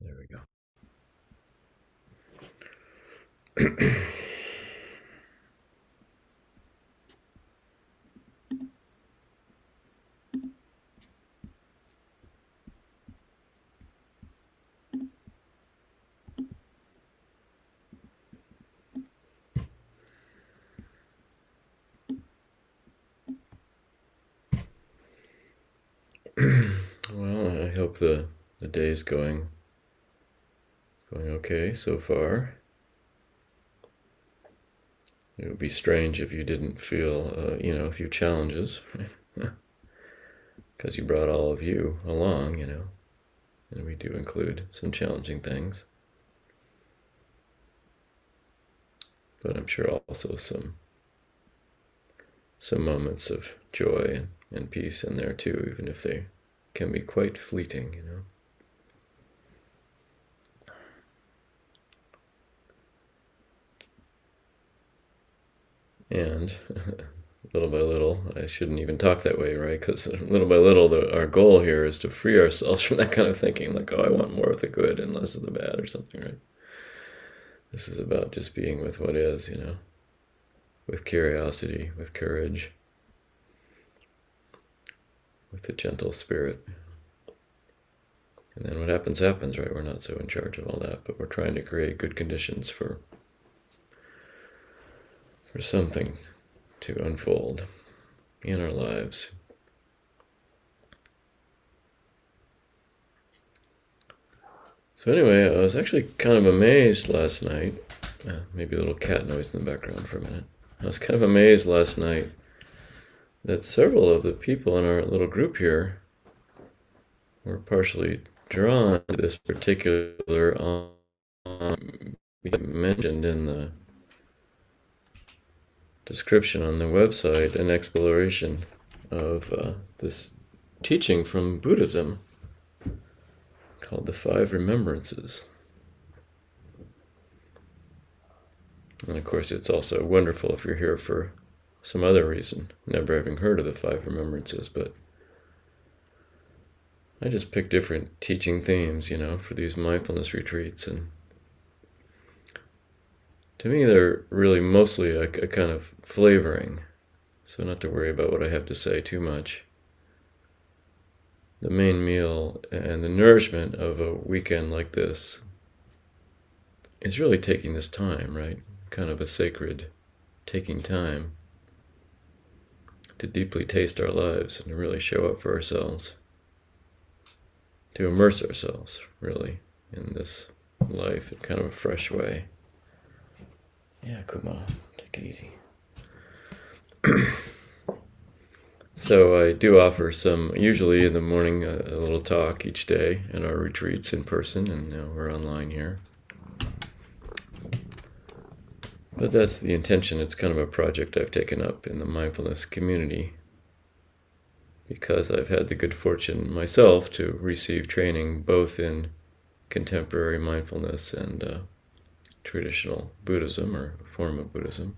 There we go. Well, I hope the day's going okay so far. It would be strange if you didn't feel, a few challenges, because you brought all of you along, and we do include some challenging things, but I'm sure also some moments of joy and peace in there too, even if they can be quite fleeting. And little by little, I shouldn't even talk that way, right? Because little by little, our goal here is to free ourselves from that kind of thinking, like, oh, I want more of the good and less of the bad or something, right? This is about just being with what is, with curiosity, with courage, with a gentle spirit. And then what happens, happens, right? We're not so in charge of all that, but we're trying to create good conditions for something to unfold in our lives. So anyway, I was actually kind of amazed last night. Maybe a little cat noise in the background for a minute. I was kind of amazed last night that several of the people in our little group here were partially drawn to this particular mentioned in the description on the website, an exploration of this teaching from Buddhism called the Five Remembrances. And of course, it's also wonderful if you're here for some other reason, never having heard of the Five Remembrances, but I just pick different teaching themes, for these mindfulness retreats, and to me they're really mostly a kind of flavoring, so not to worry about what I have to say too much. The main meal and the nourishment of a weekend like this is really taking this time, right? Kind of a sacred taking time to deeply taste our lives and to really show up for ourselves, to immerse ourselves, really, in this life in kind of a fresh way. Yeah, Kuma, take it easy. So I do offer usually in the morning, a little talk each day at our retreats in person, and now we're online here. But that's the intention. It's kind of a project I've taken up in the mindfulness community because I've had the good fortune myself to receive training both in contemporary mindfulness and traditional Buddhism, or a form of Buddhism.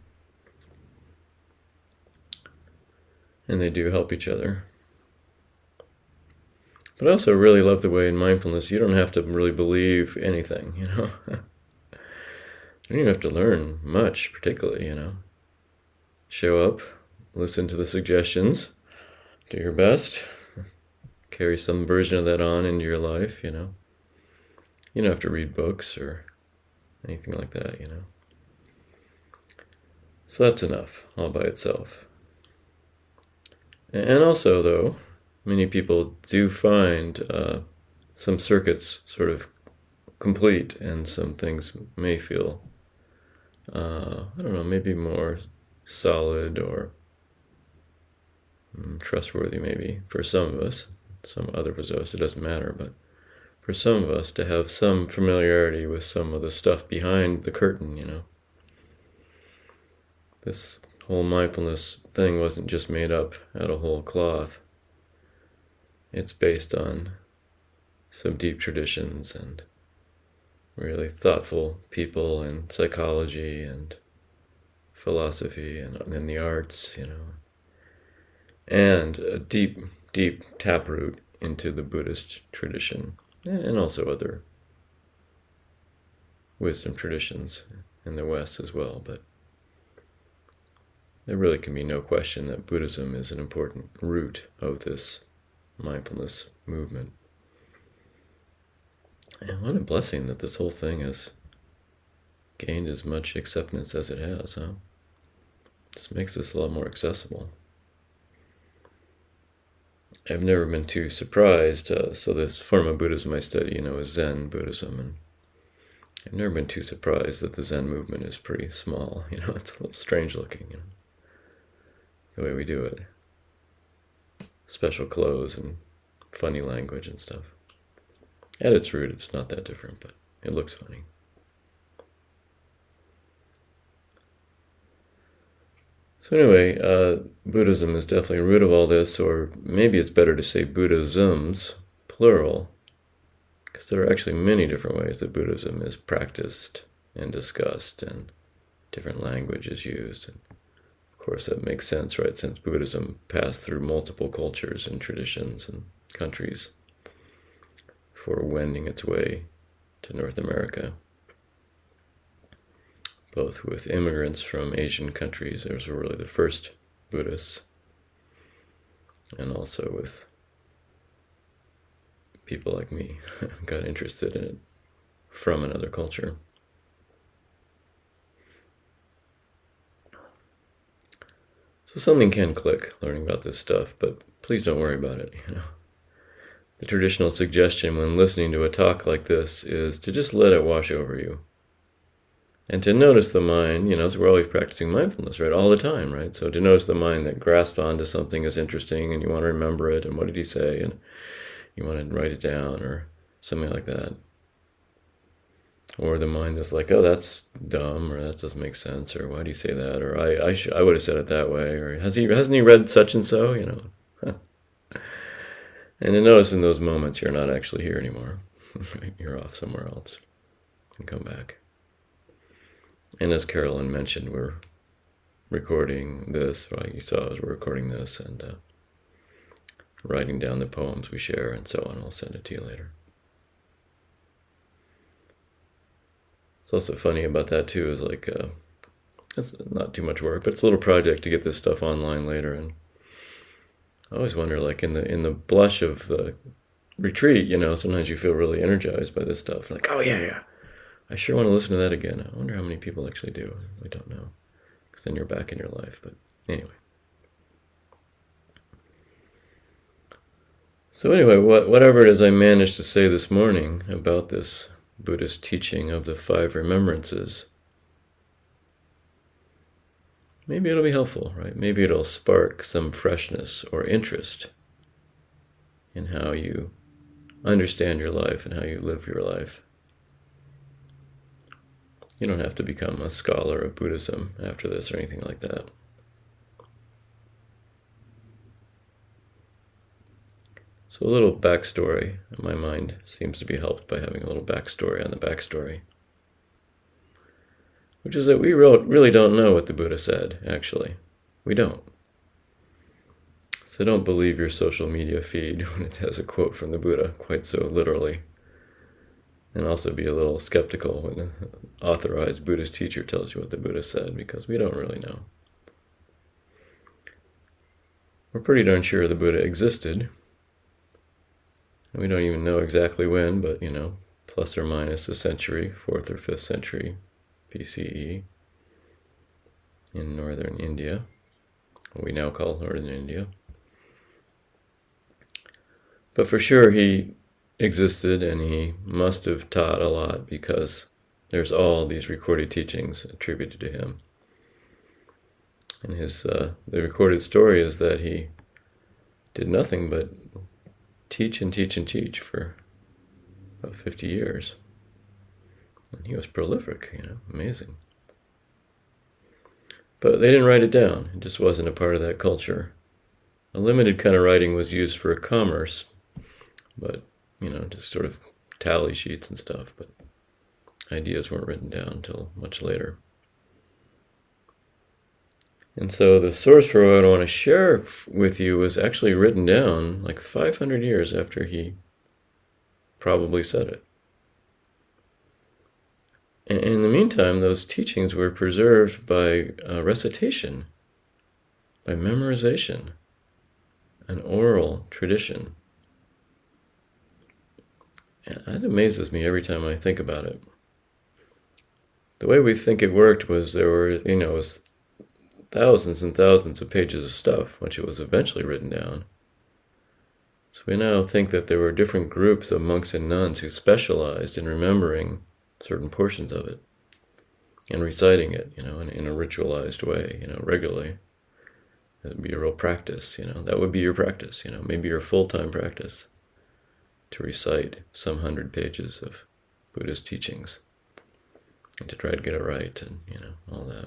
And they do help each other. But I also really love the way in mindfulness you don't have to really believe anything, You don't even have to learn much, particularly, Show up, listen to the suggestions, do your best, carry some version of that on into your life, You don't have to read books or anything like that, So that's enough, all by itself. And also, though, many people do find some circuits sort of complete, and some things may feel, I don't know, maybe more solid or trustworthy, maybe, for some of us. Some other of us, it doesn't matter, but for some of us to have some familiarity with some of the stuff behind the curtain, This whole mindfulness thing wasn't just made up out of whole cloth. It's based on some deep traditions and really thoughtful people in psychology and philosophy and in the arts, and a deep taproot into the Buddhist tradition and also other wisdom traditions in the West as well, but there really can be no question that Buddhism is an important root of this mindfulness movement. And what a blessing that this whole thing has gained as much acceptance as it has, huh? This makes this a lot more accessible. I've never been too surprised. So this form of Buddhism I study, is Zen Buddhism, and I've never been too surprised that the Zen movement is pretty small. It's a little strange looking, the way we do it. Special clothes and funny language and stuff. At its root, it's not that different, but it looks funny. So anyway, Buddhism is definitely a root of all this, or maybe it's better to say Buddhisms, plural, because there are actually many different ways that Buddhism is practiced and discussed, and different language is used. And of course, that makes sense, right, since Buddhism passed through multiple cultures and traditions and countries before wending its way to North America. Both with immigrants from Asian countries, those were really the first Buddhists, and also with people like me who got interested in it from another culture. So something can click learning about this stuff, but please don't worry about it. The traditional suggestion when listening to a talk like this is to just let it wash over you. And to notice the mind, so we're always practicing mindfulness, right, all the time, right? So to notice the mind that grasps onto something as interesting and you want to remember it, and what did he say, and you want to write it down or something like that. Or the mind that's like, oh, that's dumb, or that doesn't make sense, or why do you say that, or I would have said it that way, or hasn't he read such and so, And to notice in those moments you're not actually here anymore. You're off somewhere else and come back. And as Carolyn mentioned, we're recording this, right? You saw as we're recording this, and writing down the poems we share and so on. I'll send it to you later. It's also funny about that too, is like, it's not too much work, but it's a little project to get this stuff online later. And I always wonder, like in the blush of the retreat, sometimes you feel really energized by this stuff. Like, oh yeah. I sure want to listen to that again. I wonder how many people actually do. I don't know. Because then you're back in your life. But anyway. So anyway, whatever it is I managed to say this morning about this Buddhist teaching of the 5 remembrances, maybe it'll be helpful, right? Maybe it'll spark some freshness or interest in how you understand your life and how you live your life. You don't have to become a scholar of Buddhism after this or anything like that. So a little backstory. My mind seems to be helped by having a little backstory on the backstory. Which is that we really don't know what the Buddha said, actually. We don't. So don't believe your social media feed when it has a quote from the Buddha quite so literally. And also be a little skeptical when an authorized Buddhist teacher tells you what the Buddha said, because we don't really know. We're pretty darn sure the Buddha existed. And we don't even know exactly when, but, plus or minus a century, 4th or 5th century BCE in northern India, what we now call northern India. But for sure he existed, and he must have taught a lot, because there's all these recorded teachings attributed to him. And the recorded story is that he did nothing but teach and teach and teach for about 50 years. And he was prolific, amazing. But they didn't write it down. It just wasn't a part of that culture. A limited kind of writing was used for commerce, but just sort of tally sheets and stuff, but ideas weren't written down until much later. And so the source for what I want to share with you was actually written down like 500 years after he probably said it. In the meantime, those teachings were preserved by recitation, by memorization, an oral tradition. And that amazes me every time I think about it. The way we think it worked was there were, it was thousands and thousands of pages of stuff once it was eventually written down. So we now think that there were different groups of monks and nuns who specialized in remembering certain portions of it and reciting it, in a ritualized way, regularly. That would be a real practice, That would be your practice, maybe your full-time practice to recite some 100 pages of Buddha's teachings and to try to get it right and, all that.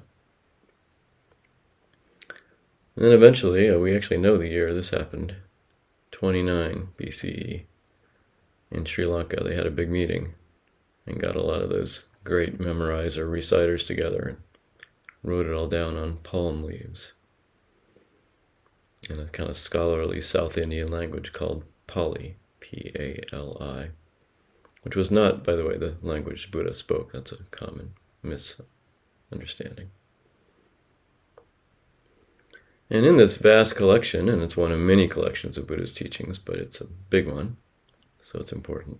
And then eventually, we actually know the year this happened, 29 BCE. In Sri Lanka, they had a big meeting and got a lot of those great memorizer reciters together and wrote it all down on palm leaves in a kind of scholarly South Indian language called Pali, P-A-L-I, which was not, by the way, the language Buddha spoke. That's a common misunderstanding. And in this vast collection, and it's one of many collections of Buddha's teachings, but it's a big one, so it's important.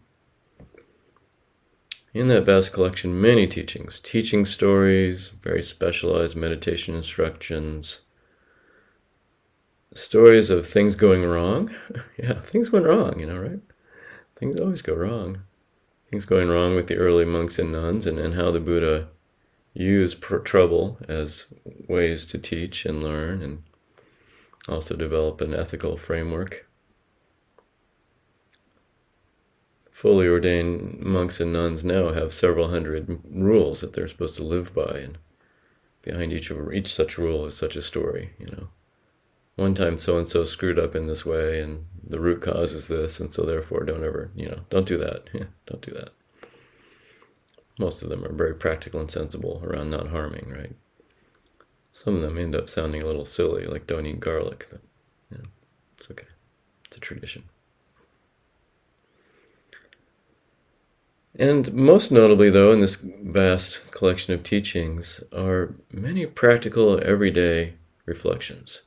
In that vast collection, many teachings, teaching stories, very specialized meditation instructions, stories of things going wrong. Yeah, things went wrong, right? Things always go wrong. Things going wrong with the early monks and nuns, and how the Buddha used trouble as ways to teach and learn and also develop an ethical framework. Fully ordained monks and nuns now have several hundred rules that they're supposed to live by, and behind each such rule is such a story, One time so-and-so screwed up in this way, and the root cause is this, and so therefore don't do that. Don't do that. Most of them are very practical and sensible around not harming, right? Some of them end up sounding a little silly, like don't eat garlic, but it's okay. It's a tradition. And most notably, though, in this vast collection of teachings are many practical, everyday reflections.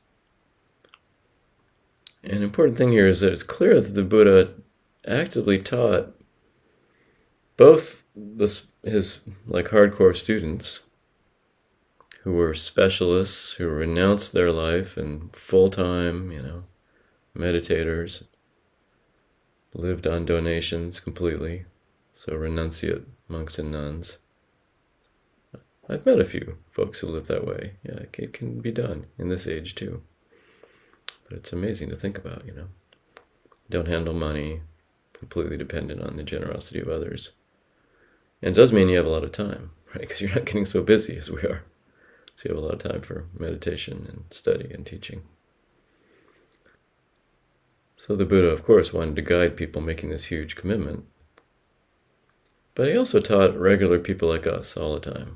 An important thing here is that it's clear that the Buddha actively taught both his hardcore students who were specialists, who renounced their life and full-time, meditators, lived on donations completely, so renunciate monks and nuns. I've met a few folks who live that way. Yeah, it can be done in this age too. But it's amazing to think about, Don't handle money, completely dependent on the generosity of others. And it does mean you have a lot of time, right? Because you're not getting so busy as we are. So you have a lot of time for meditation and study and teaching. So the Buddha, of course, wanted to guide people making this huge commitment. But he also taught regular people like us all the time.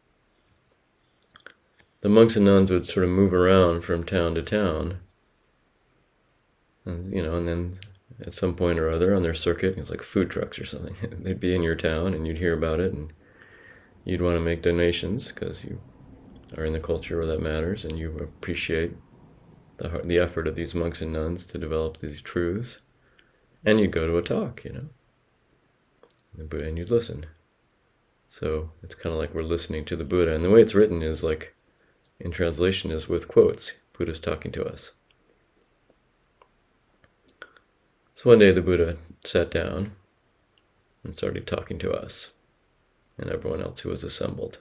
The monks and nuns would sort of move around from town to town. And, and then at some point or other on their circuit, it's like food trucks or something. They'd be in your town and you'd hear about it and you'd want to make donations because you are in the culture where that matters and you appreciate the effort of these monks and nuns to develop these truths. And you'd go to a talk, and you'd listen. So it's kind of like we're listening to the Buddha. And the way it's written is like, in translation, is with quotes. Buddha's talking to us. So one day the Buddha sat down and started talking to us and everyone else who was assembled.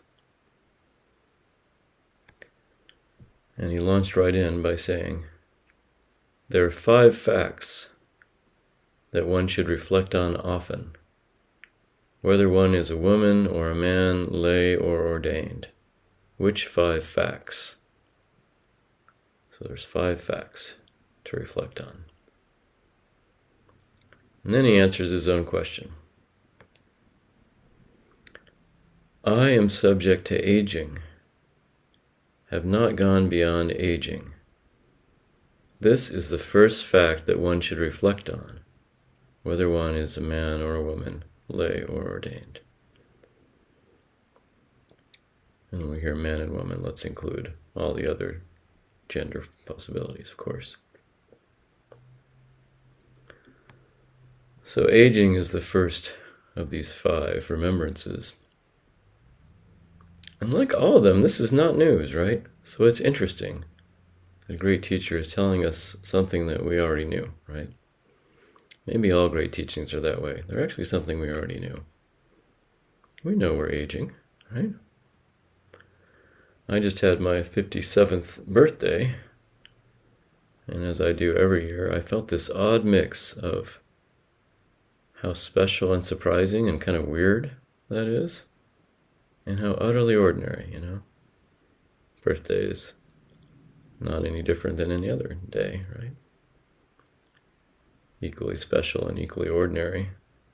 And he launched right in by saying, there are 5 facts that one should reflect on often, whether one is a woman or a man, lay or ordained. Which 5 facts? So there's 5 facts to reflect on. And then he answers his own question. I am subject to aging, have not gone beyond aging. This is the first fact that one should reflect on, whether one is a man or a woman, lay or ordained. And when we hear man and woman, let's include all the other gender possibilities, of course. So aging is the first of these 5 remembrances. And like all of them, this is not news, right? So it's interesting. A great teacher is telling us something that we already knew, right? Maybe all great teachings are that way. They're actually something we already knew. We know we're aging, right? I just had my 57th birthday, and as I do every year, I felt this odd mix of how special and surprising and kind of weird that is, and how utterly ordinary, Birthday is not any different than any other day, right? Equally special and equally ordinary.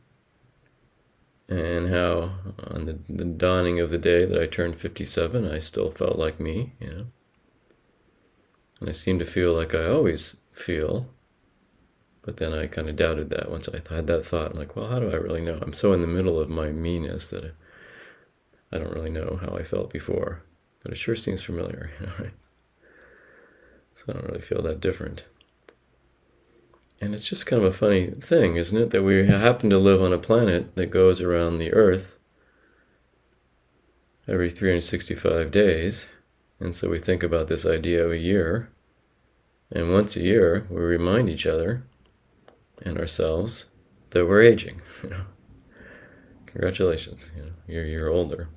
And how on the dawning of the day that I turned 57, I still felt like me, And I seemed to feel like I always feel, but then I kind of doubted that once I had that thought. I'm like, well, how do I really know? I'm so in the middle of my me-ness that I don't really know how I felt before, but it sure seems familiar, right? So I don't really feel that different. And it's just kind of a funny thing, isn't it, that we happen to live on a planet that goes around the Earth every 365 days, and so we think about this idea of a year, and once a year we remind each other and ourselves that we're aging. Congratulations, you're a year older.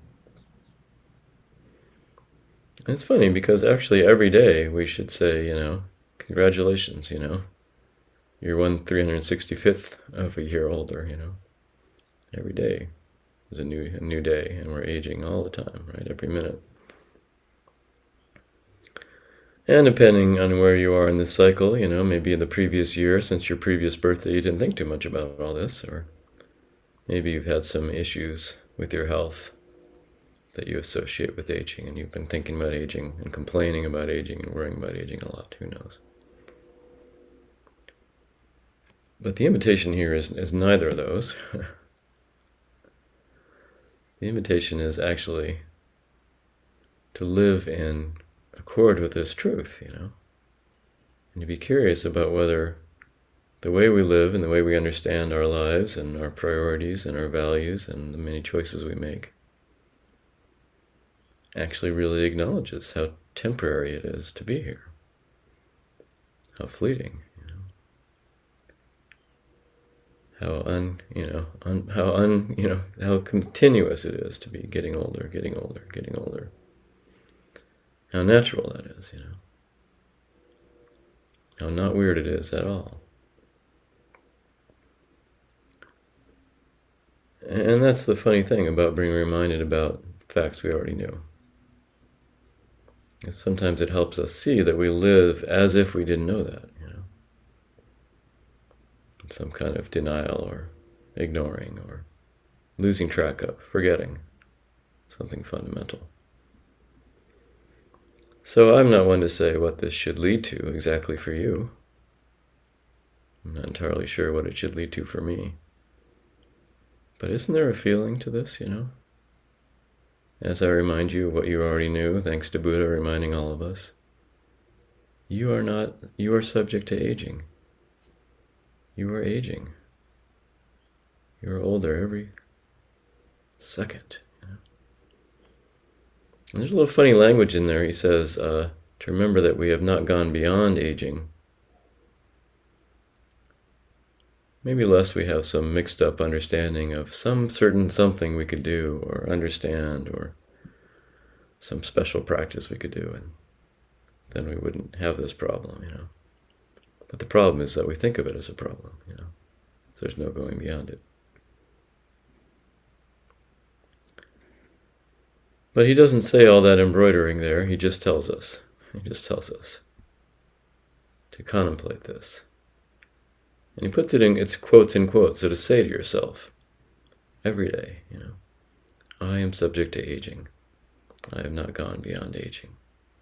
And it's funny because actually every day we should say, congratulations, you're 365th of a year older, Every day is a new day, and we're aging all the time, right? Every minute. And depending on where you are in this cycle, maybe in the previous year, since your previous birthday, you didn't think too much about all this, or maybe you've had some issues with your health that you associate with aging, and you've been thinking about aging and complaining about aging and worrying about aging a lot. Who knows? But the invitation here is neither of those. The invitation is actually to live in accord with this truth, and to be curious about whether the way we live and the way we understand our lives and our priorities and our values and the many choices we make actually really acknowledges how temporary it is to be here, how fleeting, how how continuous it is to be getting older, getting older, getting older. How natural that is, How not weird it is at all. And that's the funny thing about being reminded about facts we already knew. Sometimes it helps us see that we live as if we didn't know that, Some kind of denial or ignoring or losing track of, forgetting something fundamental. So I'm not one to say what this should lead to exactly for you. I'm not entirely sure what it should lead to for me. But isn't there a feeling to this, As I remind you of what you already knew, thanks to Buddha reminding all of us, you are subject to aging. You are aging. You are older every second. And there's a little funny language in there. He says to remember that we have not gone beyond aging. Maybe lest we have some mixed up understanding of some certain something we could do or understand or some special practice we could do, and then we wouldn't have this problem, But the problem is that we think of it as a problem, So there's no going beyond it. But he doesn't say all that embroidering there. He just tells us. To contemplate this. And he puts it it's quotes in quotes. So to say to yourself, every day, I am subject to aging. I have not gone beyond aging.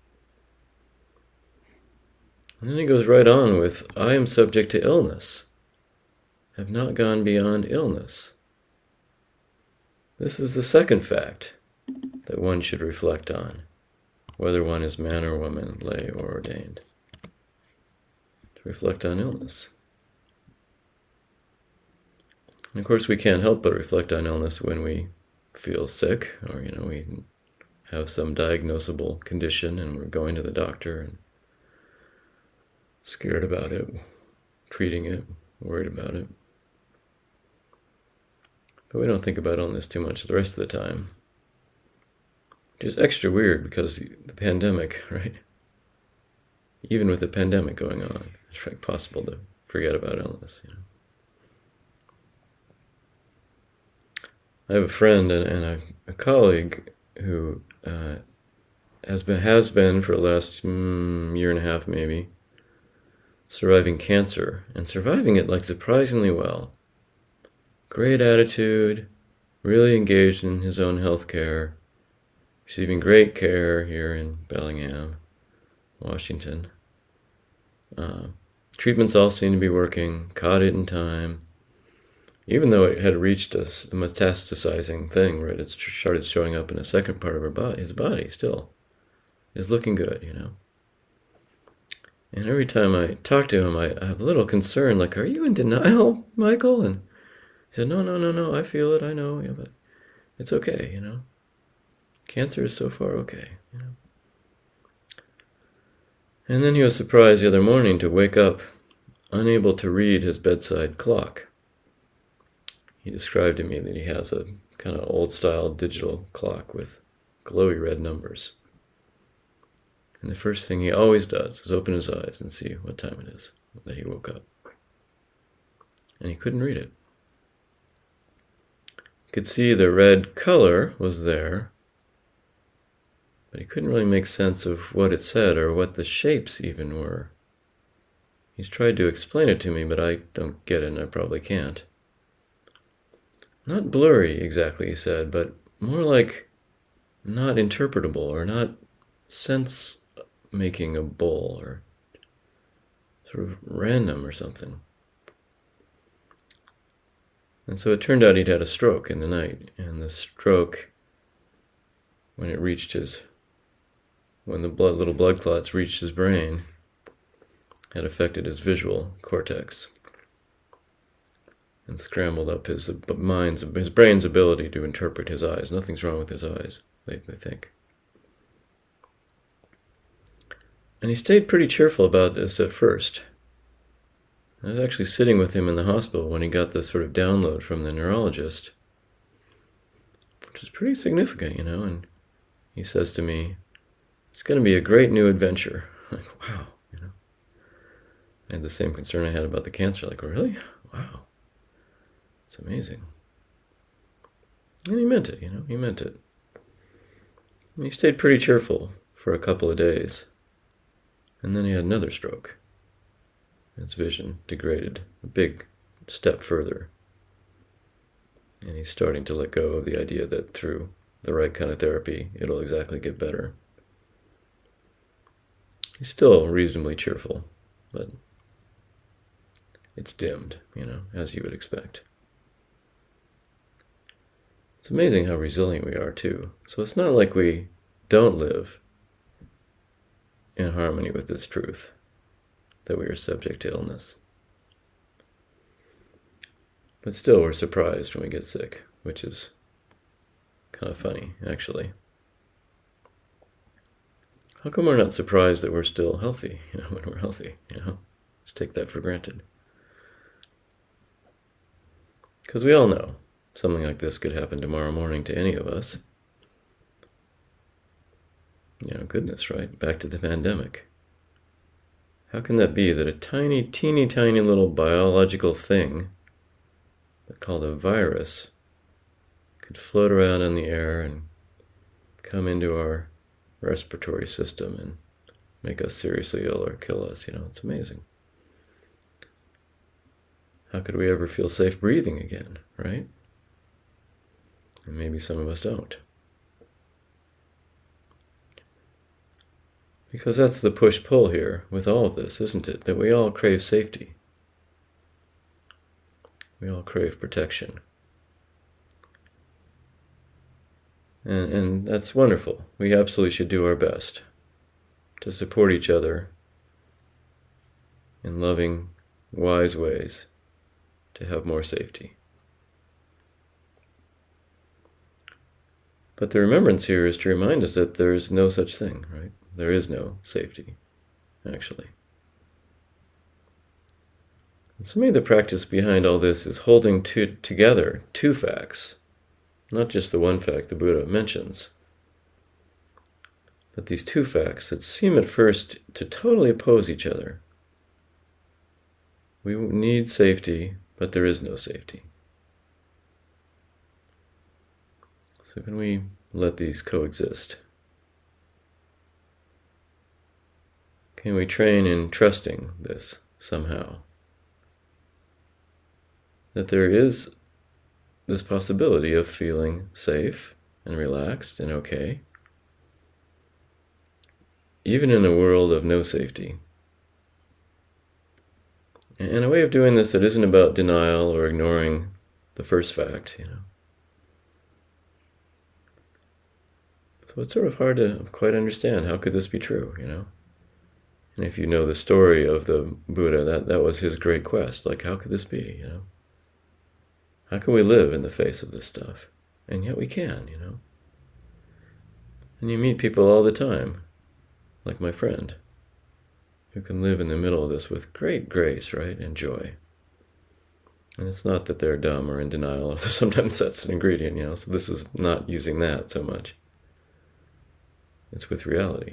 And then he goes right on with, I am subject to illness. I have not gone beyond illness. This is the second fact that one should reflect on, whether one is man or woman, lay or ordained. To reflect on illness. And of course, we can't help but reflect on illness when we feel sick, or we have some diagnosable condition and we're going to the doctor and scared about it, treating it, worried about it. But we don't think about illness too much the rest of the time. Which is extra weird because the pandemic, right? Even with the pandemic going on, it's like possible to forget about illness, I have a friend and a colleague who has been for the last year and a half maybe, surviving cancer, and surviving it like surprisingly well. Great attitude, really engaged in his own health care, receiving great care here in Bellingham, Washington. Treatments all seem to be working, caught it in time, even though it had reached a metastasizing thing where it started showing up in a second part of his body still. Is looking good, And every time I talk to him, I have a little concern, like, are you in denial, Michael? And he said, no, I feel it, I know, but it's okay, Cancer is so far okay, And then he was surprised the other morning to wake up unable to read his bedside clock. He described to me that he has a kind of old-style digital clock with glowy red numbers. And the first thing he always does is open his eyes and see what time it is that he woke up. And he couldn't read it. He could see the red color was there, but he couldn't really make sense of what it said or what the shapes even were. He's tried to explain it to me, but I don't get it and I probably can't. Not blurry exactly, he said, but more like not interpretable or not sense-making-able or sort of random or something. And so it turned out he'd had a stroke in the night, and the stroke, when the little blood clots reached his brain, had affected his visual cortex and scrambled up his brain's ability to interpret his eyes. Nothing's wrong with his eyes, they think. And he stayed pretty cheerful about this at first. I was actually sitting with him in the hospital when he got this sort of download from the neurologist, which is pretty significant, and he says to me, it's going to be a great new adventure. I'm like, wow, I had the same concern I had about the cancer, like, really? Wow. It's amazing. And he meant it, he meant it. And he stayed pretty cheerful for a couple of days. And then he had another stroke. His vision degraded a big step further. And he's starting to let go of the idea that through the right kind of therapy, it'll exactly get better. He's still reasonably cheerful, but it's dimmed, as you would expect. It's amazing how resilient we are, too. So it's not like we don't live in harmony with this truth, that we are subject to illness. But still, we're surprised when we get sick, which is kind of funny, actually. How come we're not surprised that we're still healthy, when we're healthy, Just take that for granted. Because we all know something like this could happen tomorrow morning to any of us. Goodness, right? Back to the pandemic. How can that be that a teeny tiny little biological thing called a virus could float around in the air and come into our respiratory system and make us seriously ill or kill us? It's amazing. How could we ever feel safe breathing again, right? And maybe some of us don't. Because that's the push-pull here with all of this, isn't it? That we all crave safety. We all crave protection. And that's wonderful. We absolutely should do our best to support each other in loving, wise ways to have more safety. But the remembrance here is to remind us that there is no such thing, right? There is no safety, actually. And so maybe the practice behind all this is holding together two facts, not just the one fact the Buddha mentions, but these two facts that seem at first to totally oppose each other. We need safety, but there is no safety. So can we let these coexist? Can we train in trusting this somehow? That there is this possibility of feeling safe and relaxed and okay, even in a world of no safety. And a way of doing this that isn't about denial or ignoring the first fact, So it's sort of hard to quite understand, how could this be true, And if you know the story of the Buddha, that was his great quest. Like, how could this be, How can we live in the face of this stuff? And yet we can, And you meet people all the time, like my friend, who can live in the middle of this with great grace, right, and joy. And it's not that they're dumb or in denial, although sometimes that's an ingredient, so this is not using that so much. It's with reality,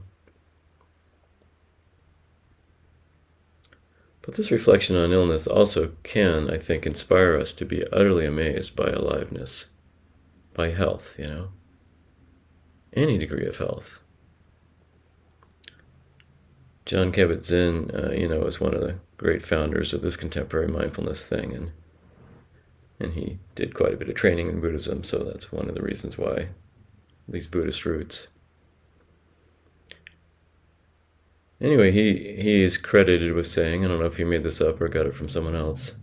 But this reflection on illness also can, I think, inspire us to be utterly amazed by aliveness, by health, Any degree of health. Jon Kabat-Zinn, is one of the great founders of this contemporary mindfulness thing, and he did quite a bit of training in Buddhism, so that's one of the reasons why these Buddhist roots. Anyway, he is credited with saying, I don't know if he made this up or got it from someone else,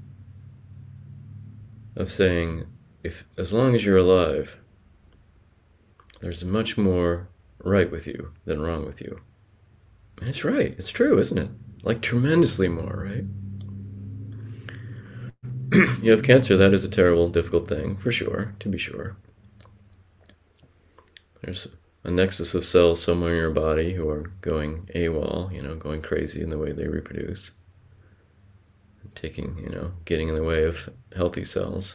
of saying, as long as you're alive, there's much more right with you than wrong with you. And it's right. It's true, isn't it? Like tremendously more, right? You have cancer, that is a terrible, difficult thing, for sure, to be sure. There's a nexus of cells somewhere in your body who are going AWOL, going crazy in the way they reproduce. Getting in the way of healthy cells.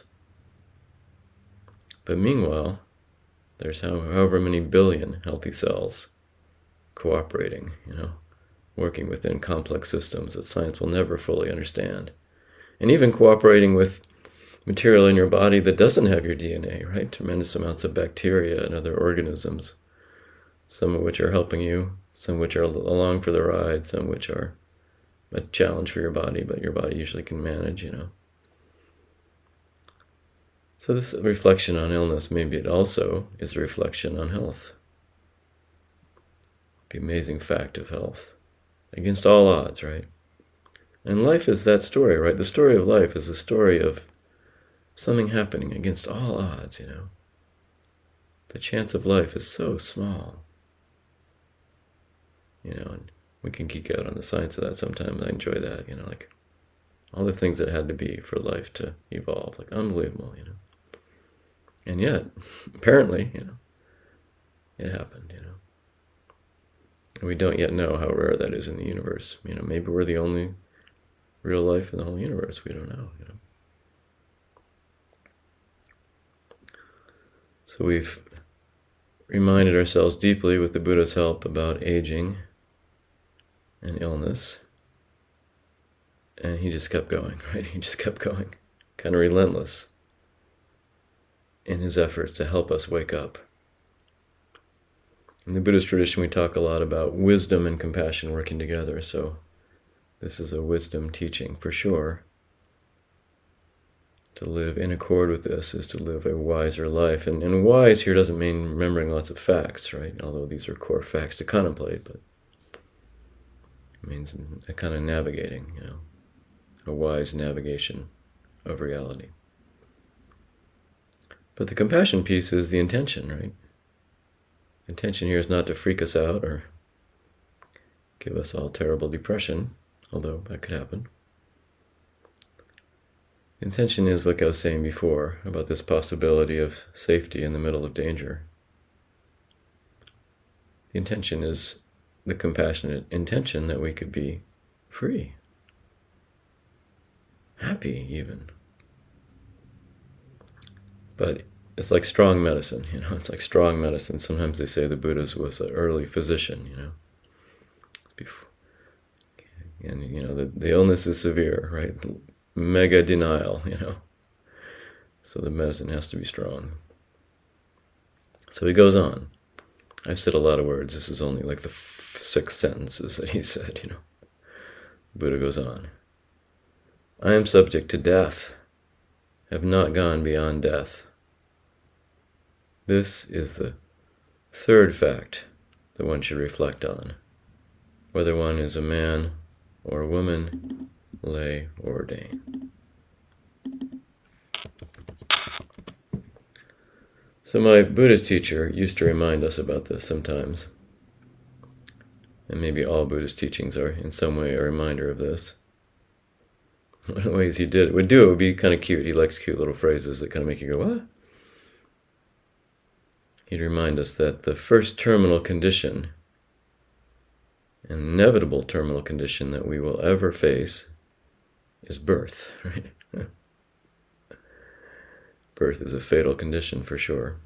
But meanwhile, there's however many billion healthy cells cooperating, working within complex systems that science will never fully understand. And even cooperating with material in your body that doesn't have your DNA, right? Tremendous amounts of bacteria and other organisms, some of which are helping you, some which are along for the ride, some which are a challenge for your body, but your body usually can manage, So this reflection on illness, maybe it also is a reflection on health. The amazing fact of health. Against all odds, right? And life is that story, right? The story of life is the story of something happening against all odds, The chance of life is so small. And we can geek out on the science of that sometimes. I enjoy that, like all the things that had to be for life to evolve, like unbelievable, And yet, apparently, it happened, And we don't yet know how rare that is in the universe. Maybe we're the only real life in the whole universe. We don't know, So we've reminded ourselves deeply with the Buddha's help about aging and illness. And he just kept going, right? He just kept going, kind of relentless in his efforts to help us wake up. In the Buddhist tradition, we talk a lot about wisdom and compassion working together, so this is a wisdom teaching for sure. To live in accord with this is to live a wiser life. And wise here doesn't mean remembering lots of facts, right? Although these are core facts to contemplate, but it means a kind of navigating, a wise navigation of reality. But the compassion piece is the intention, right? Intention here is not to freak us out or give us all terrible depression, although that could happen. Intention is like I was saying before about this possibility of safety in the middle of danger. The intention is the compassionate intention that we could be free, happy even. But it's like strong medicine, it's like strong medicine. Sometimes they say the Buddha was an early physician, And, the illness is severe, right? Mega denial, So the medicine has to be strong. So he goes on. I've said a lot of words. This is only like the 6 sentences that he said, Buddha goes on. I am subject to death, have not gone beyond death. This is the third fact that one should reflect on, whether one is a man or a woman, lay or ordained. So my Buddhist teacher used to remind us about this sometimes. And maybe all Buddhist teachings are in some way a reminder of this. One of the ways he would be kind of cute. He likes cute little phrases that kind of make you go, what? He'd remind us that the first terminal condition, an inevitable terminal condition that we will ever face, is birth, right? Birth is a fatal condition for sure.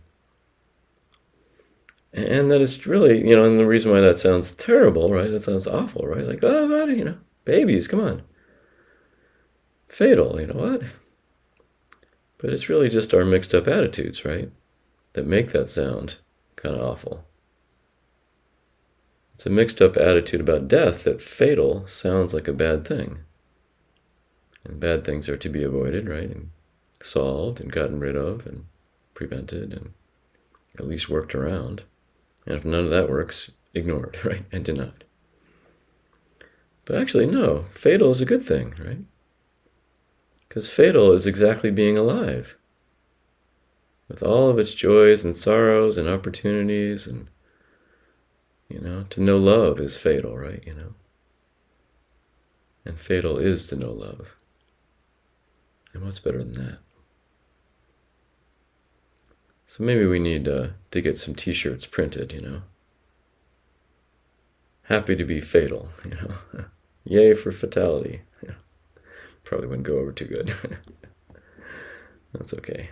And that is really, and the reason why that sounds terrible, right? That sounds awful, right? Like, oh, what? Babies, come on. Fatal, what? But it's really just our mixed up attitudes, right? That make that sound kind of awful. It's a mixed up attitude about death that fatal sounds like a bad thing. And bad things are to be avoided, right? And solved and gotten rid of and prevented and at least worked around. And if none of that works, ignored, right? And denied. But actually, no, fatal is a good thing, right? Because fatal is exactly being alive. With all of its joys and sorrows and opportunities and, to know love is fatal, right? And fatal is to know love. And what's better than that? So maybe we need to get some t-shirts printed, Happy to be fatal, Yay for fatality. Probably wouldn't go over too good. That's okay.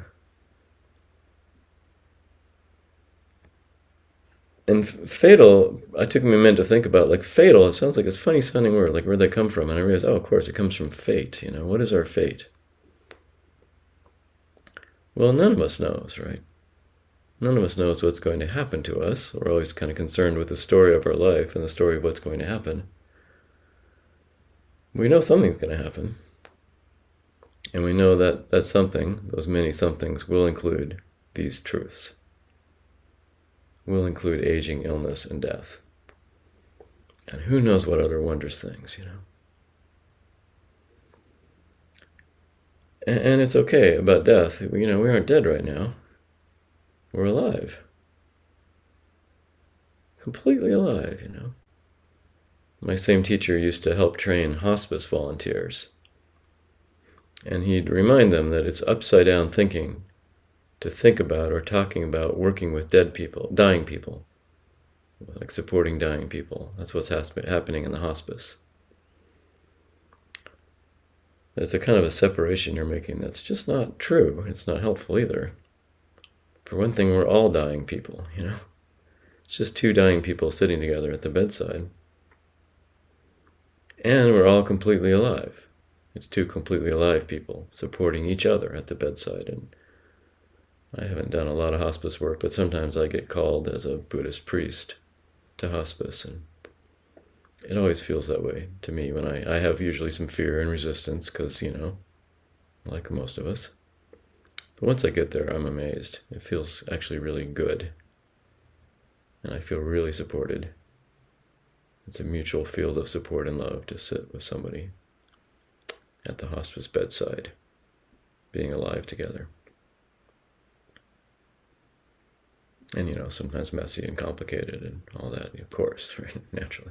And fatal, I took a minute to think about, like fatal, it sounds like it's a funny sounding word, like where'd that come from? And I realized, of course, it comes from fate, What is our fate? Well, none of us knows, right? None of us knows what's going to happen to us. We're always kind of concerned with the story of our life and the story of what's going to happen. We know something's going to happen. And we know that that something, those many somethings, will include these truths. Will include aging, illness, and death. And who knows what other wondrous things, And it's okay about death. We aren't dead right now. We're alive. Completely alive, My same teacher used to help train hospice volunteers. And he'd remind them that it's upside down thinking to think about or talking about working with dead people, dying people, like supporting dying people. That's what's happening in the hospice. It's a kind of a separation you're making that's just not true. It's not helpful either. For one thing, we're all dying people, It's just 2 dying people sitting together at the bedside. And we're all completely alive. It's 2 completely alive people supporting each other at the bedside. And I haven't done a lot of hospice work, but sometimes I get called as a Buddhist priest to hospice, and it always feels that way to me when I have usually some fear and resistance because, like most of us. But once I get there, I'm amazed. It feels actually really good. And I feel really supported. It's a mutual field of support and love to sit with somebody at the hospice bedside, being alive together. And, sometimes messy and complicated and all that, of course, right? Naturally.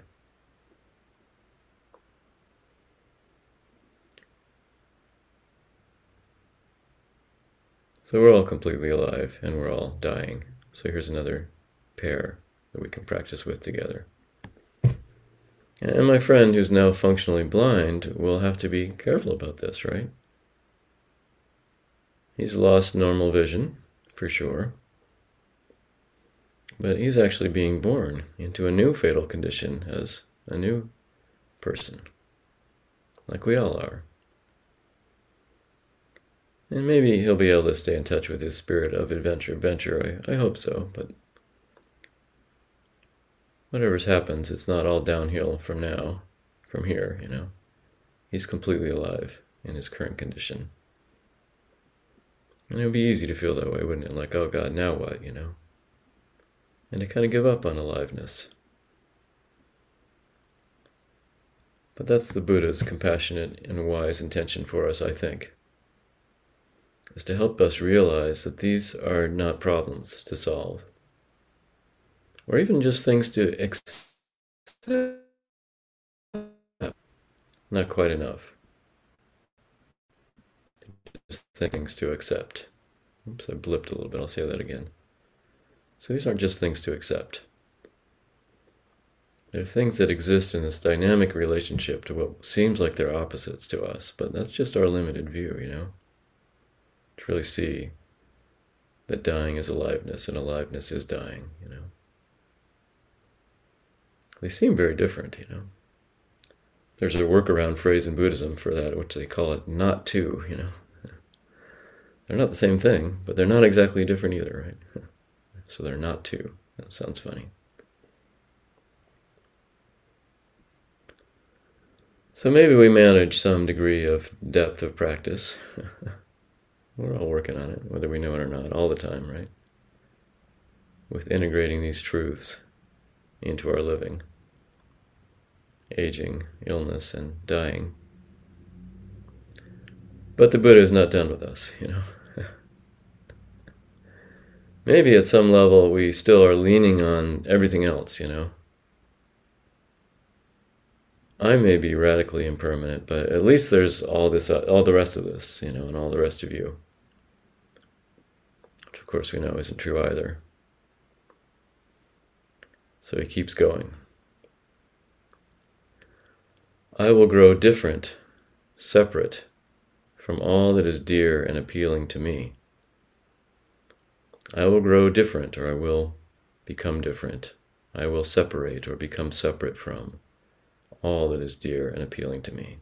So we're all completely alive and we're all dying. So here's another pair that we can practice with together. And my friend who's now functionally blind will have to be careful about this, right? He's lost normal vision, for sure. But he's actually being born into a new fatal condition as a new person, like we all are. And maybe he'll be able to stay in touch with his spirit of adventure. I hope so, but whatever's happens, it's not all downhill from here. He's completely alive in his current condition. And it would be easy to feel that way, wouldn't it? Like, oh God, now what, And to kind of give up on aliveness. But that's the Buddha's compassionate and wise intention for us, I think, is to help us realize that these are not problems to solve, or even just things to accept. Not quite enough. Just things to accept. Oops, I blipped a little bit. I'll say that again. So these aren't just things to accept. They're things that exist in this dynamic relationship to what seems like they're opposites to us, but that's just our limited view, To really see that dying is aliveness and aliveness is dying, They seem very different, There's a workaround phrase in Buddhism for that, which they call it not to, They're not the same thing, but they're not exactly different either, right? So they're not two. That sounds funny. So maybe we manage some degree of depth of practice. We're all working on it, whether we know it or not, all the time, right? With integrating these truths into our living. Aging, illness, and dying. But the Buddha is not done with us, Maybe at some level we still are leaning on everything else, I may be radically impermanent, but at least there's all the rest of this, and all the rest of you. Which of course we know isn't true either. So he keeps going. I will grow different, separate from all that is dear and appealing to me. I will grow different, or I will become different. I will separate or become separate from all that is dear and appealing to me.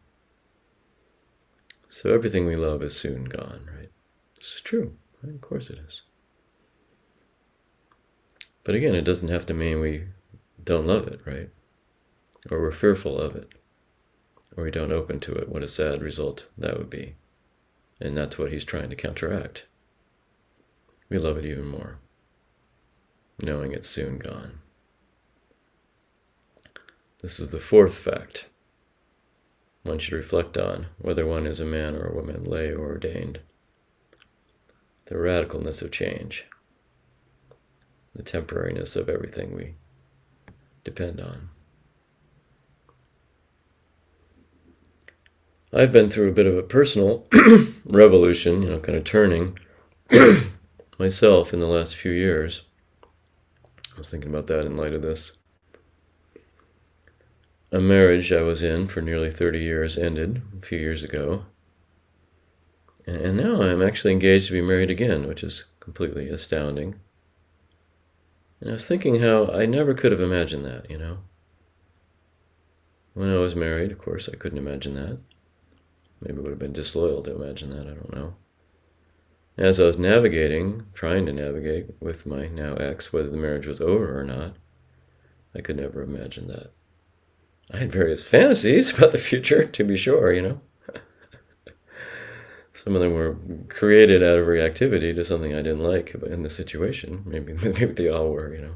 So everything we love is soon gone, right? This is true, right? Of course it is. But again, it doesn't have to mean we don't love it, right? Or we're fearful of it, or we don't open to it. What a sad result that would be. And that's what he's trying to counteract. We love it even more, knowing it's soon gone. This is the fourth fact one should reflect on, whether one is a man or a woman, lay or ordained. The radicalness of change, the temporariness of everything we depend on. I've been through a bit of a personal revolution, kind of turning myself in the last few years. I was thinking about that in light of this. A marriage I was in for nearly 30 years ended a few years ago. And now I'm actually engaged to be married again, which is completely astounding. And I was thinking how I never could have imagined that, When I was married, of course, I couldn't imagine that. Maybe it would have been disloyal to imagine that, I don't know. As I was trying to navigate with my now ex, whether the marriage was over or not, I could never imagine that. I had various fantasies about the future, to be sure, Some of them were created out of reactivity to something I didn't like in the situation. Maybe they all were,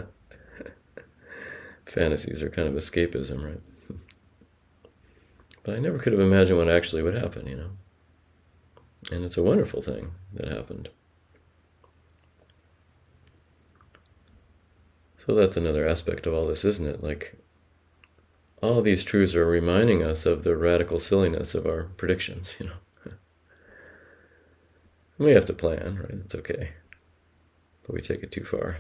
Fantasies are kind of escapism, right? But I never could have imagined what actually would happen, And it's a wonderful thing that happened. So that's another aspect of all this, isn't it? Like, all of these truths are reminding us of the radical silliness of our predictions, you know. We have to plan, right? It's okay. But we take it too far.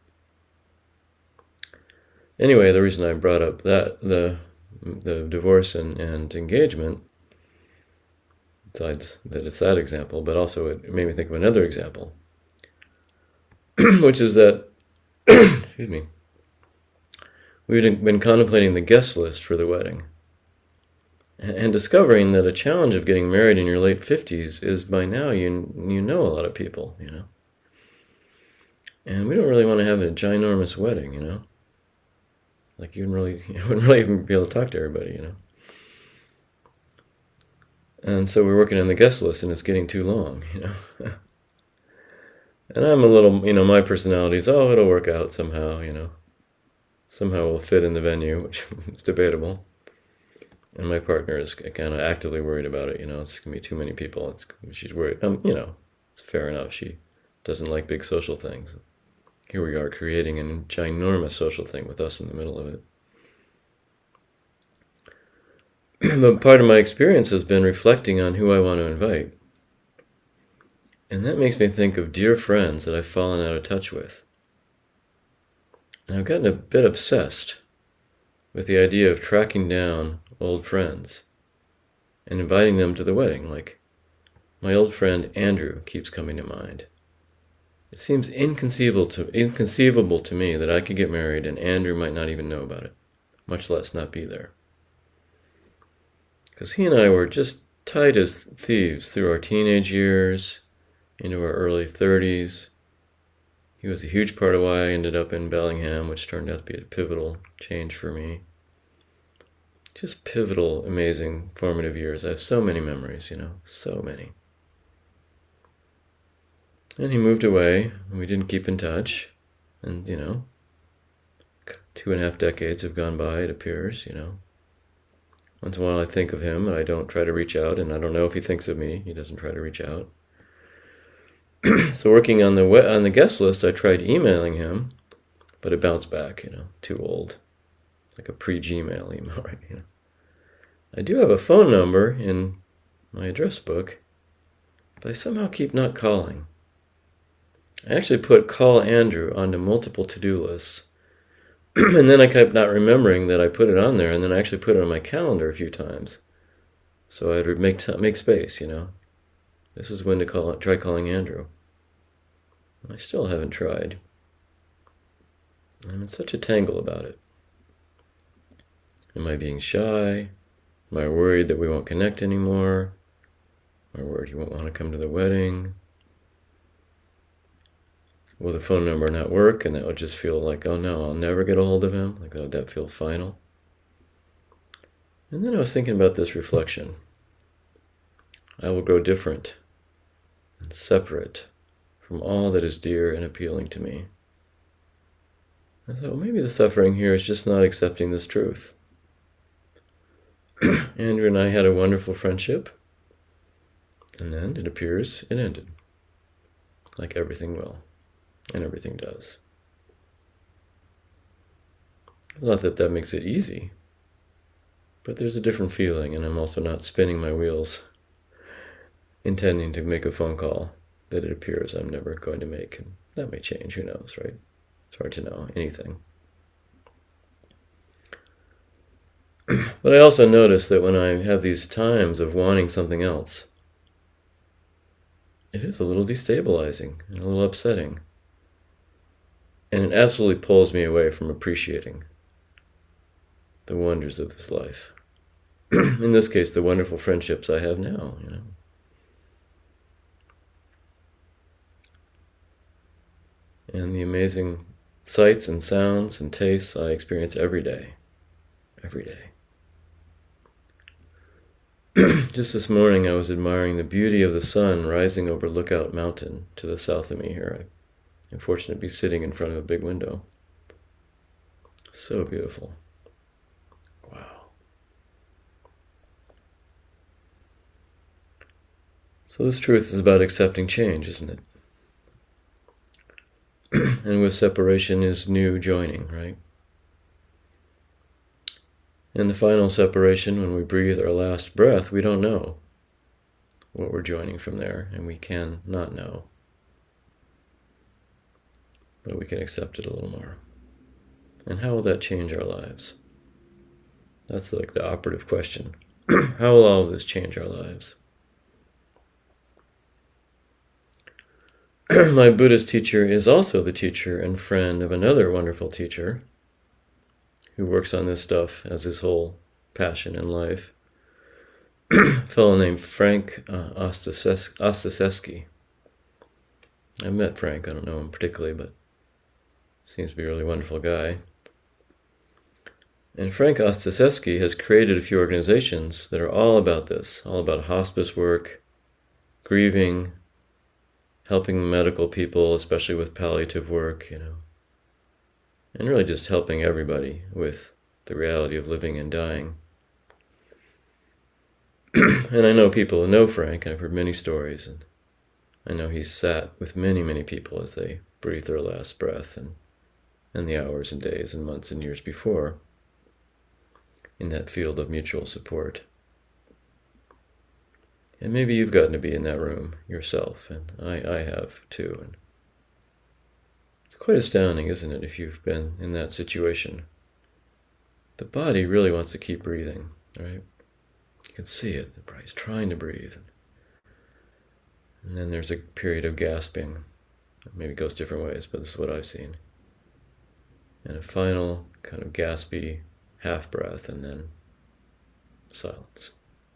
Anyway, the reason I brought up that, the divorce and engagement, besides that it's that example, but also it made me think of another example, which is that, excuse me, we've been contemplating the guest list for the wedding and discovering that a challenge of getting married in your late 50s is by now you know a lot of people, you know. And we don't really want to have a ginormous wedding, you know. Like you wouldn't really even be able to talk to everybody, you know. And so we're working on the guest list and it's getting too long, you know. And I'm a little, you know, my personality is, it'll work out somehow, you know. Somehow we'll fit in the venue, which is debatable. And my partner is kind of actively worried about it, you know. It's going to be too many people. She's worried. You know, it's fair enough. She doesn't like big social things. Here we are creating a ginormous social thing with us in the middle of it. But part of my experience has been reflecting on who I want to invite. And that makes me think of dear friends that I've fallen out of touch with. And I've gotten a bit obsessed with the idea of tracking down old friends and inviting them to the wedding. Like, my old friend Andrew keeps coming to mind. It seems inconceivable to me that I could get married and Andrew might not even know about it, much less not be there. Because he and I were just tight as thieves through our teenage years, into our early 30s. He was a huge part of why I ended up in Bellingham, which turned out to be a pivotal change for me. Just pivotal, amazing, formative years. I have so many memories, you know, so many. And he moved away, and we didn't keep in touch. And, you know, 2.5 decades have gone by, it appears, you know. Once in a while I think of him, and I don't try to reach out, and I don't know if he thinks of me. He doesn't try to reach out. So working on the guest list, I tried emailing him, but it bounced back, you know, too old. Like a pre-Gmail email, right? You know. I do have a phone number in my address book, but I somehow keep not calling. I actually put call Andrew onto multiple to-do lists, and then I kept not remembering that I put it on there, and then I actually put it on my calendar a few times. So I'd make space, you know. This is when to try calling Andrew. And I still haven't tried. I'm in such a tangle about it. Am I being shy? Am I worried that we won't connect anymore? Am I worried he won't want to come to the wedding? Will the phone number not work and that would just feel like, oh no, I'll never get a hold of him? Like, would that feel final? And then I was thinking about this reflection. I will grow different and separate from all that is dear and appealing to me. I thought, well, maybe the suffering here is just not accepting this truth. Andrew and I had a wonderful friendship, and then it appears it ended, like everything will, and everything does. It's not that makes it easy, but there's a different feeling, and I'm also not spinning my wheels intending to make a phone call that it appears I'm never going to make. And that may change, who knows, right? It's hard to know anything. But I also notice that when I have these times of wanting something else, it is a little destabilizing and a little upsetting. And it absolutely pulls me away from appreciating the wonders of this life. In this case, the wonderful friendships I have now, you know. And the amazing sights and sounds and tastes I experience every day. Every day. Just this morning I was admiring the beauty of the sun rising over Lookout Mountain to the south of me here. I'm fortunate to be sitting in front of a big window. So beautiful. Wow. So this truth is about accepting change, isn't it? And with separation is new joining, right? And the final separation, when we breathe our last breath, we don't know what we're joining from there, and we can not know. But we can accept it a little more. And how will that change our lives? That's like the operative question. How will all of this change our lives? My Buddhist teacher is also the teacher and friend of another wonderful teacher who works on this stuff as his whole passion in life. A fellow named Frank Ostaseski. I've met Frank, I don't know him particularly, but seems to be a really wonderful guy. And Frank Ostaseski has created a few organizations that are all about this, all about hospice work, grieving, helping medical people, especially with palliative work, and really just helping everybody with the reality of living and dying. And I know people who know Frank. I've heard many stories, and I know he's sat with many, many people as they breathe their last breath, and the hours and days and months and years before, in that field of mutual support. And maybe you've gotten to be in that room yourself, and I have too. And it's quite astounding, isn't it, if you've been in that situation? The body really wants to keep breathing, right? You can see it. The body's trying to breathe. And then there's a period of gasping. Maybe it goes different ways, but this is what I've seen. And a final kind of gaspy half breath, and then silence.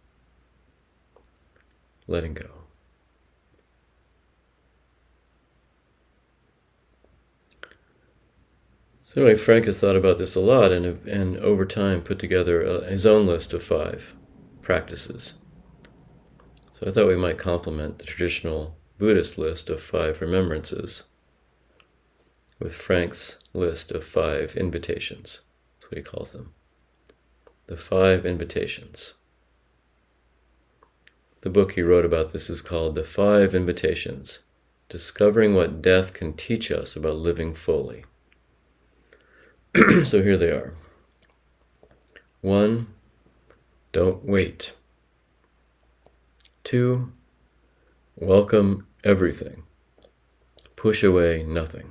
Letting go. So anyway, Frank has thought about this a lot, and over time put together his own list of 5 practices. So I thought we might complement the traditional Buddhist list of 5 remembrances with Frank's list of 5 invitations. That's what he calls them. The 5 invitations. The book he wrote about this is called The 5 Invitations, Discovering What Death Can Teach Us About Living Fully. So here they are. 1, don't wait. 2, welcome everything. Push away nothing.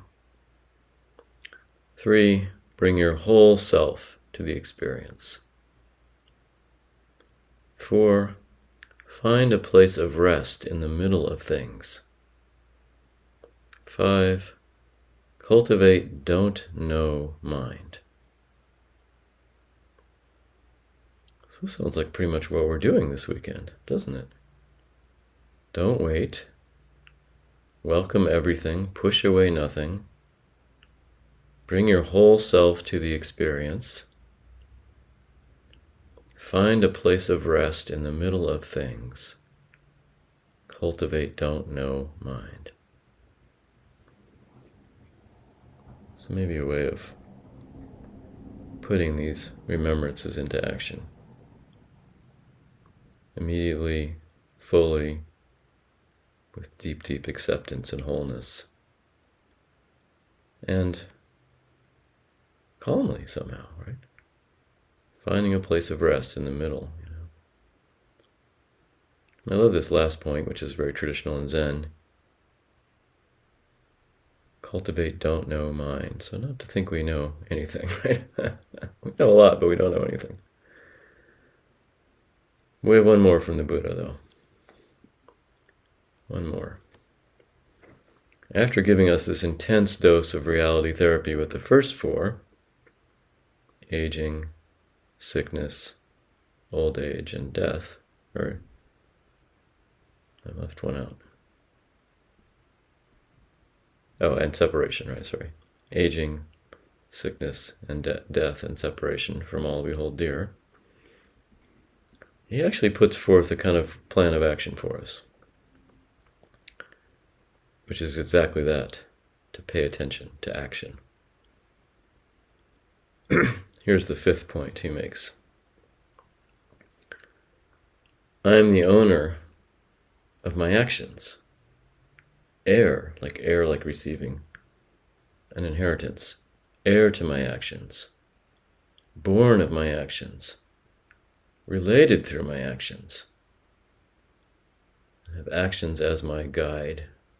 3, bring your whole self to the experience. 4, find a place of rest in the middle of things. 5, cultivate don't know mind. So this sounds like pretty much what we're doing this weekend, doesn't it? Don't wait. Welcome everything. Push away nothing. Bring your whole self to the experience. Find a place of rest in the middle of things. Cultivate don't know mind. So maybe a way of putting these remembrances into action. Immediately, fully, with deep, deep acceptance and wholeness. And calmly somehow, right? Finding a place of rest in the middle, And I love this last point, which is very traditional in Zen. Cultivate don't know mind. So not to think we know anything, right? We know a lot, but we don't know anything. We have one more from the Buddha, though. One more. After giving us this intense dose of reality therapy with the first 4, aging, sickness, old age, and death, or I left one out. Oh, and separation, right, sorry. Aging, sickness, and death, and separation from all we hold dear. He actually puts forth a kind of plan of action for us, which is exactly that, to pay attention, to action. Here's the 5th point he makes. I am the owner of my actions. Air like receiving. an inheritance, heir to my actions, born of my actions, related through my actions. I have actions as my guide.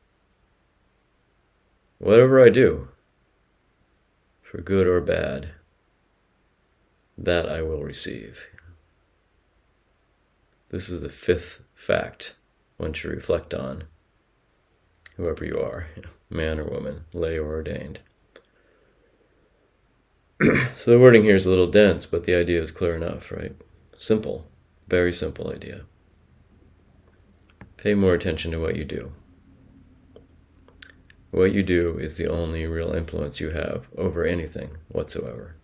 Whatever I do, for good or bad, that I will receive. This is the fifth fact one should reflect on, whoever you are, man or woman, lay or ordained. So the wording here is a little dense, but the idea is clear enough, right? Simple, very simple idea. Pay more attention to what you do. What you do is the only real influence you have over anything whatsoever.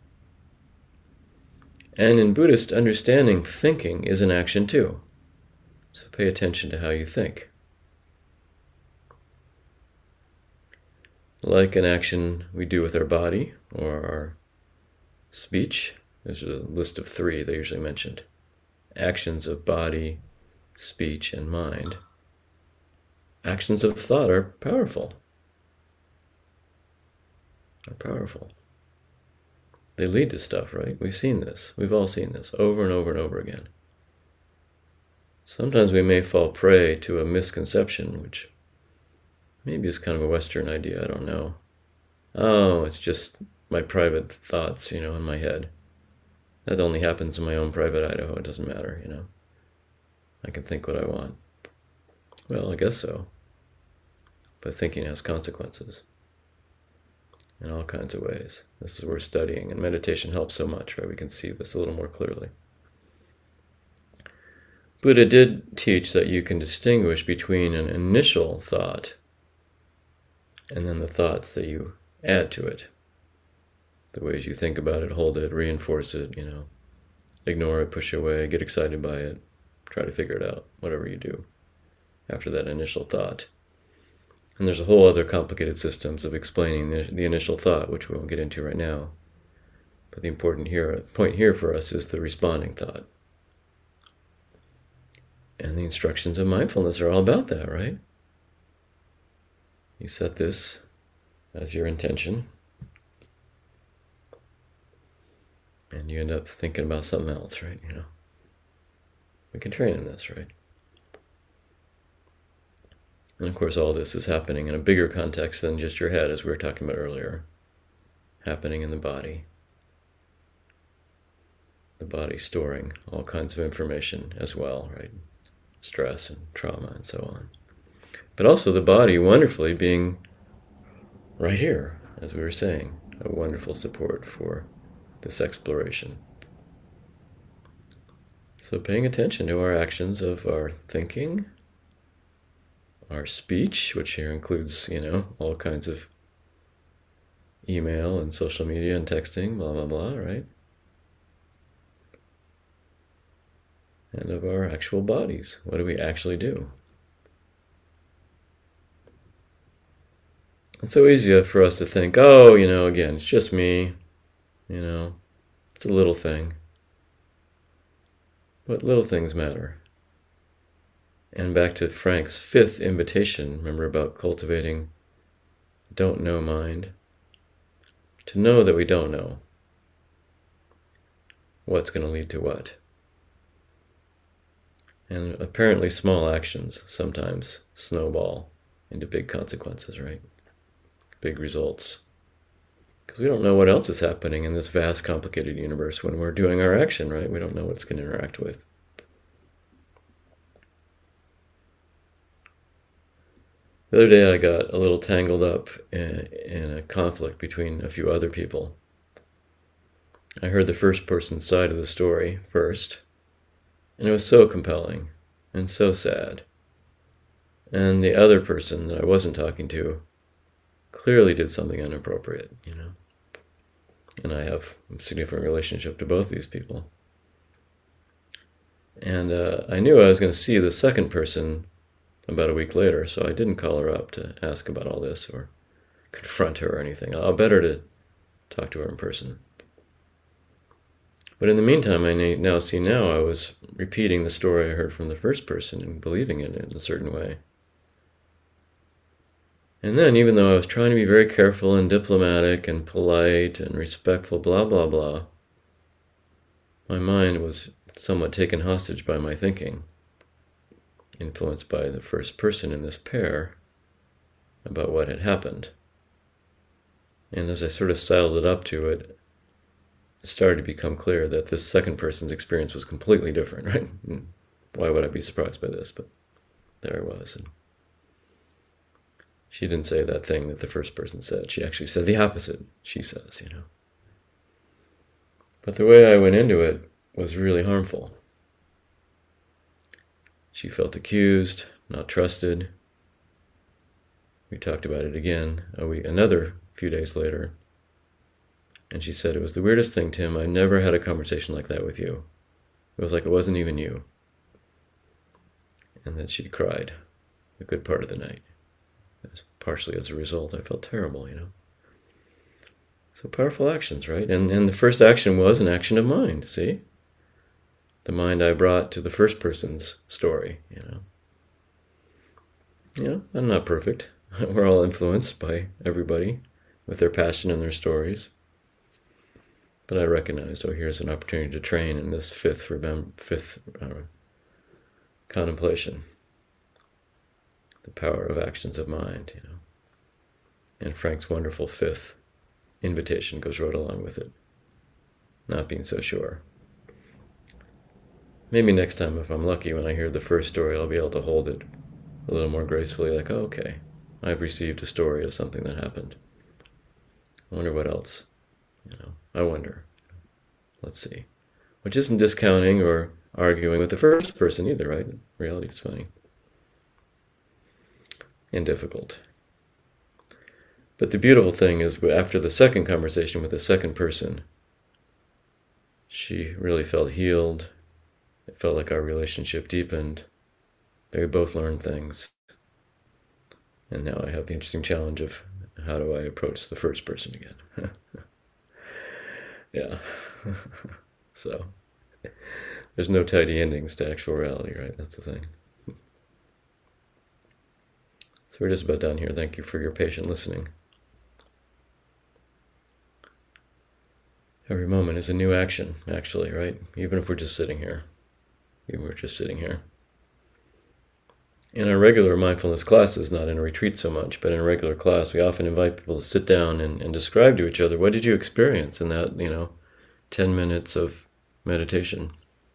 And in Buddhist understanding, thinking is an action too. So pay attention to how you think. Like an action we do with our body or our speech, there's a list of 3 they usually mentioned. Actions of body, speech, and mind. Actions of thought are powerful. They lead to stuff, right? We've seen this. We've all seen this over and over and over again. Sometimes we may fall prey to a misconception, which maybe is kind of a Western idea, I don't know. Oh, it's just my private thoughts, in my head. That only happens in my own private Idaho. It doesn't matter, I can think what I want. Well, I guess so. But thinking has consequences in all kinds of ways. This is where studying and meditation helps so much, right? We can see this a little more clearly. Buddha did teach that you can distinguish between an initial thought and then the thoughts that you add to it. The ways you think about it, hold it, reinforce it, ignore it, push it away, get excited by it, try to figure it out, whatever you do after that initial thought. And there's a whole other complicated systems of explaining the initial thought, which we won't get into right now. But the important point here for us is the responding thought. And the instructions of mindfulness are all about that, right? You set this as your intention, and you end up thinking about something else, right? We can train in this, right? And of course, all this is happening in a bigger context than just your head, as we were talking about earlier. Happening in the body. The body storing all kinds of information as well, right? Stress and trauma and so on. But also the body wonderfully being right here, as we were saying, a wonderful support for this exploration. So paying attention to our actions of our thinking, our speech, which here includes, all kinds of email and social media and texting, blah, blah, blah, right? And of our actual bodies. What do we actually do? It's so easy for us to think, again, it's just me, it's a little thing. But little things matter. And back to Frank's 5th invitation, remember about cultivating don't know mind. To know that we don't know what's going to lead to what. And apparently small actions sometimes snowball into big consequences, right? Big results. Because we don't know what else is happening in this vast, complicated universe when we're doing our action, right? We don't know what it's going to interact with. The other day I got a little tangled up in a conflict between a few other people. I heard the first person's side of the story first, and it was so compelling and so sad. And the other person that I wasn't talking to clearly did something inappropriate, And I have a significant relationship to both these people. And I knew I was going to see the second person about a week later, so I didn't call her up to ask about all this or confront her or anything. I'll bet her to talk to her in person. But in the meantime, I now see I was repeating the story I heard from the first person and believing it in a certain way. And then, even though I was trying to be very careful and diplomatic and polite and respectful, blah, blah, blah, my mind was somewhat taken hostage by my thinking, influenced by the first person in this pair about what had happened. And as I sort of styled it up to it, it started to become clear that this second person's experience was completely different, right? And why would I be surprised by this? But there I was. And she didn't say that thing that the first person said. She actually said the opposite, she says, But the way I went into it was really harmful. She felt accused, not trusted. We talked about it again another few days later. And she said, it was the weirdest thing, Tim. I never had a conversation like that with you. It was like it wasn't even you. And then she cried a good part of the night. Partially as a result, I felt terrible, So powerful actions, right? And the first action was an action of mind, see? The mind I brought to the first person's story, I'm not perfect. We're all influenced by everybody with their passion and their stories. But I recognized, here's an opportunity to train in this fifth contemplation. The power of actions of mind, And Frank's wonderful fifth invitation goes right along with it. Not being so sure. Maybe next time, if I'm lucky, when I hear the first story, I'll be able to hold it a little more gracefully, like, okay, I've received a story of something that happened. I wonder what else, I wonder. Let's see. Which isn't discounting or arguing with the first person either, right? Reality is funny. And difficult. But the beautiful thing is, after the second conversation with the second person, she really felt healed. It felt like our relationship deepened. They both learned things. And now I have the interesting challenge of how do I approach the first person again? Yeah. So, there's no tidy endings to actual reality, right? That's the thing. So we're just about done here. Thank you for your patient listening. Every moment is a new action, actually, right? Even if we're just sitting here. In our regular mindfulness classes, not in a retreat so much, but in a regular class, we often invite people to sit down and describe to each other, what did you experience in that, 10 minutes of meditation?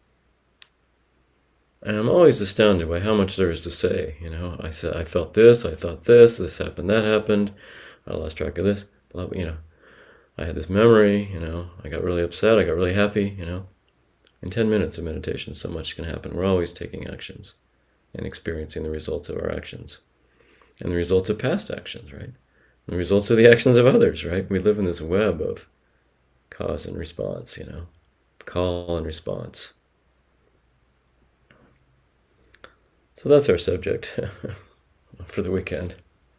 And I'm always astounded by how much there is to say. I said, I felt this, I thought this happened, that happened, I lost track of this, blah, I had this memory, I got really upset, I got really happy, In 10 minutes of meditation, so much can happen. We're always taking actions and experiencing the results of our actions and the results of past actions, right? And the results of the actions of others, right? We live in this web of cause and response, call and response. So that's our subject for the weekend,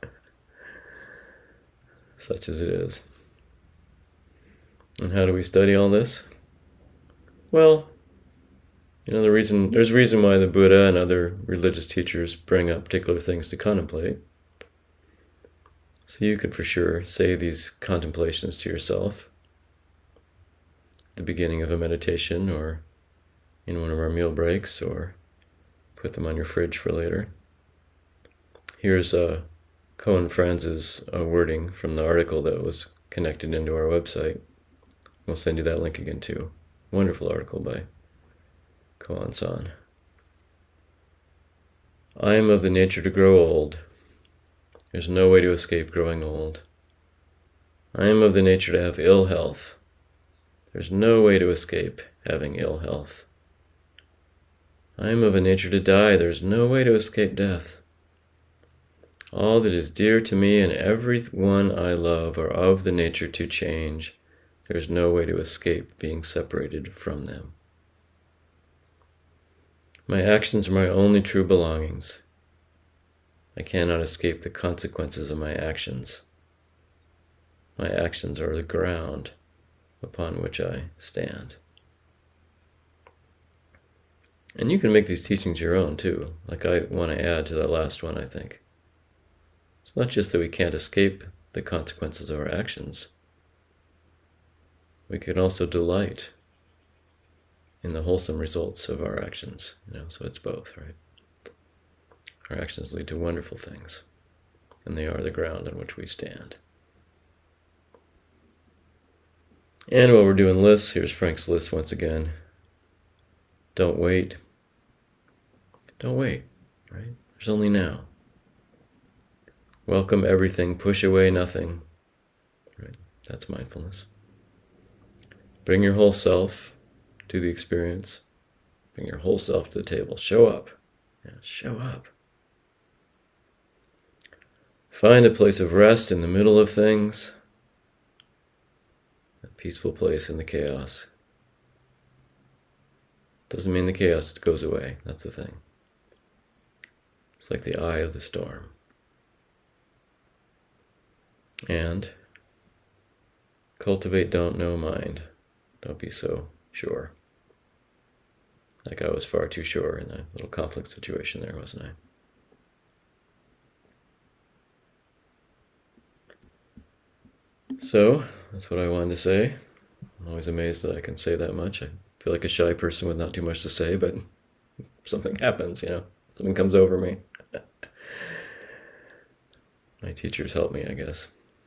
such as it is. And how do we study all this? Well, there's a reason why the Buddha and other religious teachers bring up particular things to contemplate. So you could for sure say these contemplations to yourself at the beginning of a meditation or in one of our meal breaks, or put them on your fridge for later. Here's Cohen Franz's wording from the article that was connected into our website. We'll send you that link again too. Wonderful article by Koan-san. I am of the nature to grow old. There's no way to escape growing old. I am of the nature to have ill health. There's no way to escape having ill health. I am of a nature to die. There's no way to escape death. All that is dear to me and every one I love are of the nature to change. There's no way to escape being separated from them. My actions are my only true belongings. I cannot escape the consequences of my actions. My actions are the ground upon which I stand. And you can make these teachings your own too. Like I want to add to that last one, I think. It's not just that we can't escape the consequences of our actions. We can also delight in the wholesome results of our actions. So it's both, right? Our actions lead to wonderful things, and they are the ground on which we stand. And while we're doing lists, here's Frank's list once again. Don't wait. Don't wait, right? There's only now. Welcome everything, push away nothing. Right? That's mindfulness. Bring your whole self to the experience. Bring your whole self to the table. Show up. Yeah, show up. Find a place of rest in the middle of things. A peaceful place in the chaos. Doesn't mean the chaos goes away. That's the thing. It's like the eye of the storm. And cultivate don't know mind. Don't be so sure. Like I was far too sure in that little conflict situation there, wasn't I? So, that's what I wanted to say. I'm always amazed that I can say that much. I feel like a shy person with not too much to say, but something happens, Something comes over me. My teachers help me, I guess.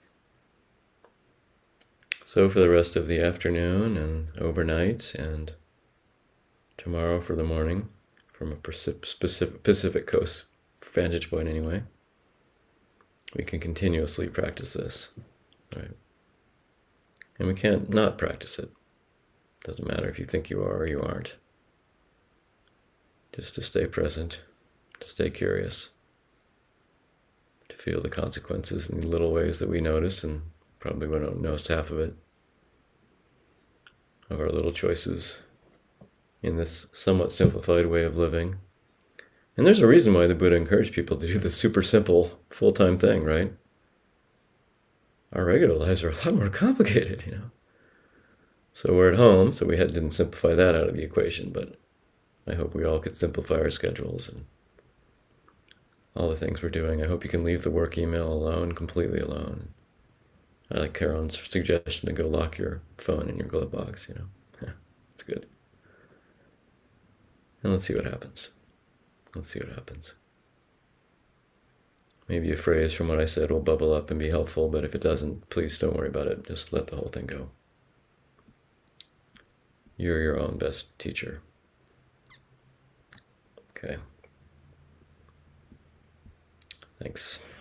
So for the rest of the afternoon and overnight and tomorrow for the morning, from a Pacific Coast vantage point anyway, we can continuously practice this, right? And we can't not practice it. Doesn't matter if you think you are or you aren't. Just to stay present, to stay curious, to feel the consequences in the little ways that we notice, and probably we don't notice half of it, of our little choices in this somewhat simplified way of living. And there's a reason why the Buddha encouraged people to do the super simple full-time thing, right? Our regular lives are a lot more complicated, So we're at home, so we didn't simplify that out of the equation, but I hope we all could simplify our schedules and all the things we're doing. I hope you can leave the work email alone, completely alone. I like Carolyn's suggestion to go lock your phone in your glove box, It's good. And let's see what happens. Maybe a phrase from what I said will bubble up and be helpful, but if it doesn't, please don't worry about it. Just let the whole thing go. You're your own best teacher. Okay. Thanks.